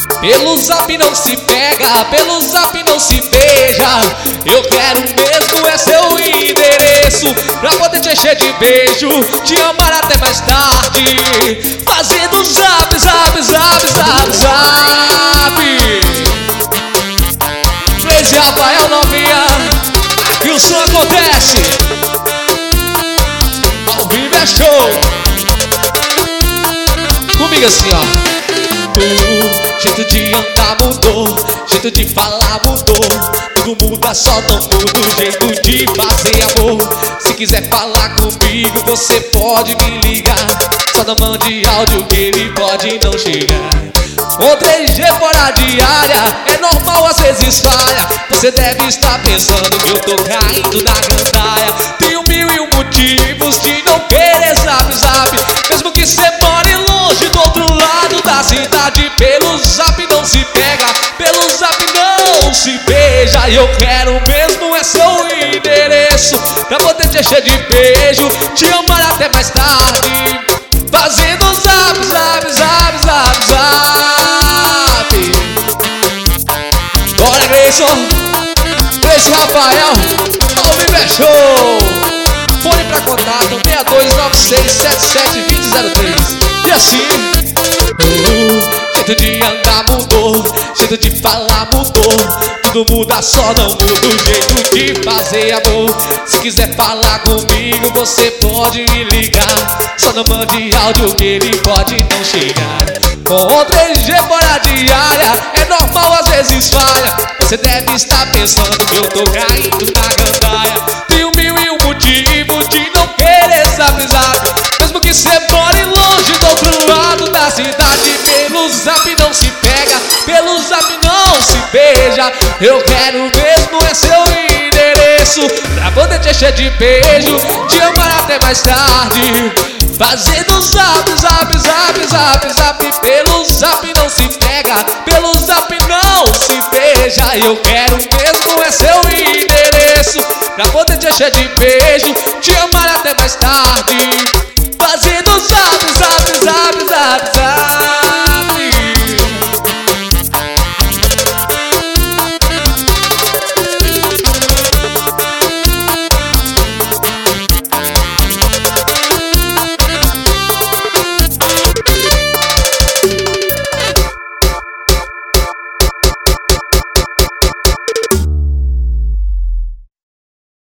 Pelo zap não se pega, pelo zap não se beija. Eu quero mesmo é seu endereço pra poder te encher de beijo, te amar até mais tarde, fazendo zap, zap, zap, zap, zap. Crazy Rafael novinha, aqui o som acontece. Ao vivo é show. Comigo assim, ó. Jeito de andar mudou, jeito de falar mudou. Tudo muda, só não muda o jeito de fazer amor. Se quiser falar comigo, você pode me ligar. Só não mande áudio que ele pode não chegar. Com 3G fora de área, é normal às vezes falha. Você deve estar pensando que eu tô caindo na gandaia. Tenho 1001 motivos de não querer zap zap, mesmo que cê more longe do outro lado da cidade. Pelo zap não se pega, pelo zap não se beija. E eu quero mesmo é seu endereço pra poder te encher de beijo, te amar até mais tarde, fazendo zap, zap, zap, zap, zap. Bora, Grayson, Crazy Rafael, ao vivo é show. Fone pra contato 6296772003. E assim, jeito de andar mudou, jeito de falar mudou. Tudo muda, só não muda o jeito de fazer amor. Se quiser falar comigo, você pode me ligar. Só não mande áudio que ele pode não chegar. Com 3G fora de área, é normal às vezes falha. Você deve estar pensando que eu tô caindo na gandaia. Tenho 1001 motivos de não querer zap zap, mesmo que cê more longe do outro lado da cidade. Pelo zap não se pega, pelo zap não se beija. Eu quero mesmo é seu endereço pra poder te encher de beijo, te amar até mais tarde, fazendo zap, zap, zap, zap, zap. Pelo zap não se pega, pelo zap não se beija. Eu quero mesmo é seu endereço pra poder te encher de beijo, te amar até mais tarde,